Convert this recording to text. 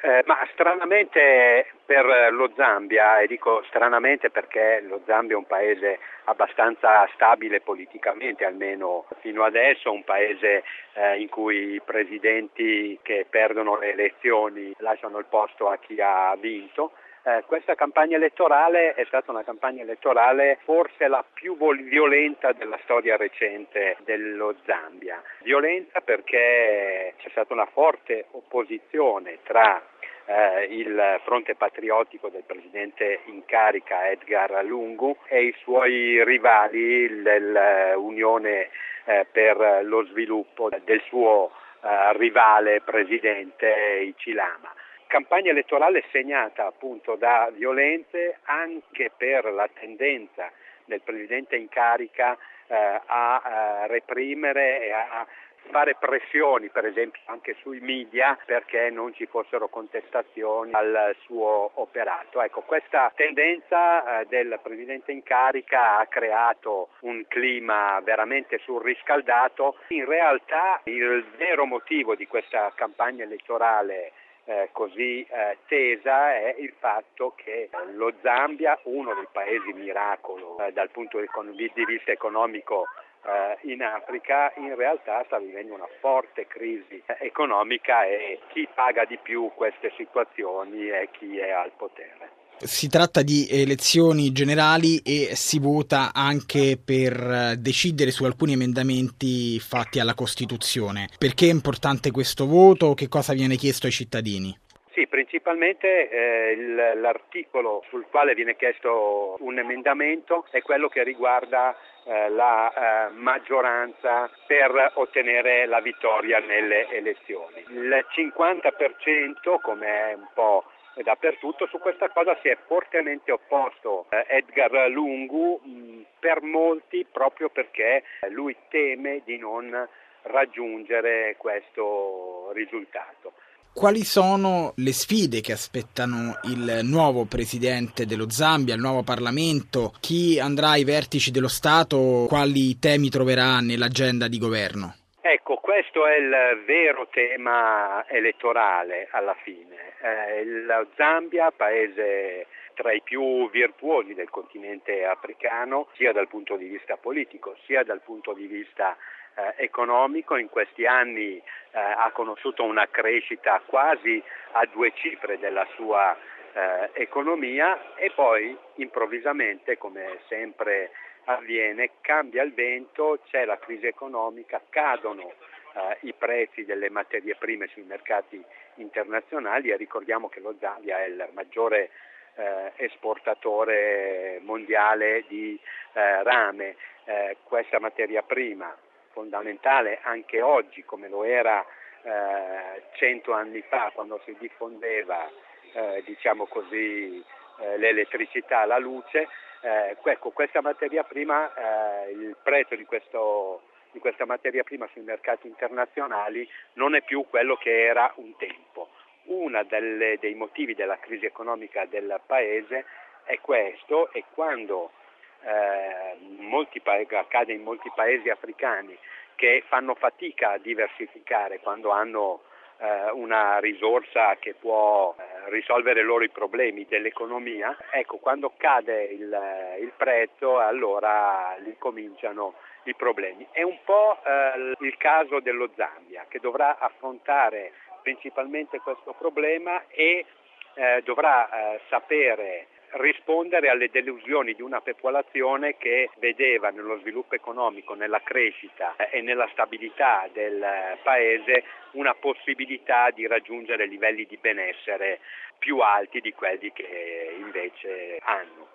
Ma stranamente per lo Zambia, e dico stranamente perché lo Zambia è un paese abbastanza stabile politicamente, almeno fino adesso, un paese in cui i presidenti che perdono le elezioni lasciano il posto a chi ha vinto. Questa campagna elettorale è stata una campagna elettorale forse la più violenta della storia recente dello Zambia. Violenta perché c'è stata una forte opposizione tra il fronte patriottico del presidente in carica Edgar Lungu e i suoi rivali dell'Unione per lo sviluppo del suo rivale presidente Hichilema. Campagna elettorale segnata appunto da violenze anche per la tendenza del presidente in carica a reprimere e a fare pressioni, per esempio anche sui media, perché non ci fossero contestazioni al suo operato. Ecco, questa tendenza del presidente in carica ha creato un clima veramente surriscaldato. In realtà il vero motivo di questa campagna elettorale così tesa è il fatto che lo Zambia, uno dei paesi miracolo dal punto di vista economico in Africa, in realtà sta vivendo una forte crisi economica e chi paga di più queste situazioni è chi è al potere. Si tratta di elezioni generali e si vota anche per decidere su alcuni emendamenti fatti alla Costituzione. Perché è importante questo voto? Che cosa viene chiesto ai cittadini? Sì, principalmente l'articolo sul quale viene chiesto un emendamento è quello che riguarda la maggioranza per ottenere la vittoria nelle elezioni. Il 50%, come è un po' dappertutto, su questa cosa si è fortemente opposto Edgar Lungu, per molti proprio perché lui teme di non raggiungere questo risultato. Quali sono le sfide che aspettano il nuovo presidente dello Zambia, il nuovo Parlamento? Chi andrà ai vertici dello Stato? Quali temi troverà nell'agenda di governo? Ecco, questo è il vero tema elettorale alla fine. Lo Zambia, paese tra i più virtuosi del continente africano, sia dal punto di vista politico, sia dal punto di vista economico, in questi anni ha conosciuto una crescita quasi a 2 cifre della sua economia e poi improvvisamente, come sempre avviene, cambia il vento, c'è la crisi economica, cadono i prezzi delle materie prime sui mercati internazionali e ricordiamo che lo Zambia è il maggiore esportatore mondiale di rame. Questa materia prima fondamentale anche oggi come lo era 100 anni fa quando si diffondeva diciamo così l'elettricità, la luce. Ecco, questa materia prima, il prezzo di questa materia prima sui mercati internazionali non è più quello che era un tempo. Uno dei motivi della crisi economica del paese è questo e quando accade in molti paesi africani che fanno fatica a diversificare quando hanno una risorsa che può risolvere loro i problemi dell'economia, ecco, quando cade il prezzo allora lì cominciano i problemi. È un po' il caso dello Zambia che dovrà affrontare principalmente questo problema e dovrà sapere rispondere alle delusioni di una popolazione che vedeva nello sviluppo economico, nella crescita e nella stabilità del paese una possibilità di raggiungere livelli di benessere più alti di quelli che invece hanno.